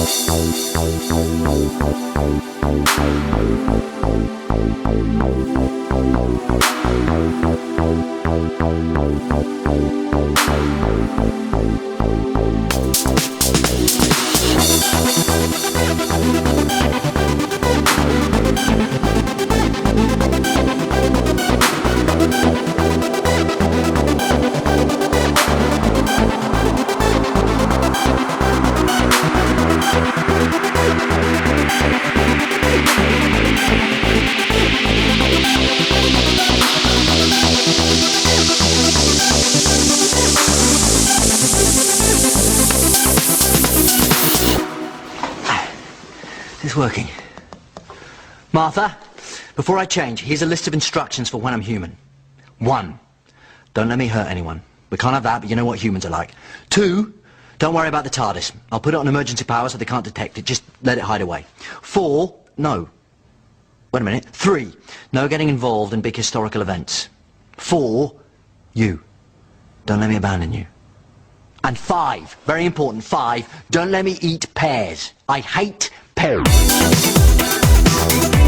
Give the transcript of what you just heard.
It's working. Martha, before I change, here's a list of instructions for when I'm human. 1, don't let me hurt anyone. We can't have that, but you know what humans are like. 2, don't worry about the TARDIS. I'll put it on emergency power so they can't detect it. Just let it hide away. 4, no. Wait a minute. 3, no getting involved in big historical events. 4, you. Don't let me abandon you. And 5, very important, 5, don't let me eat pears. I hate pears.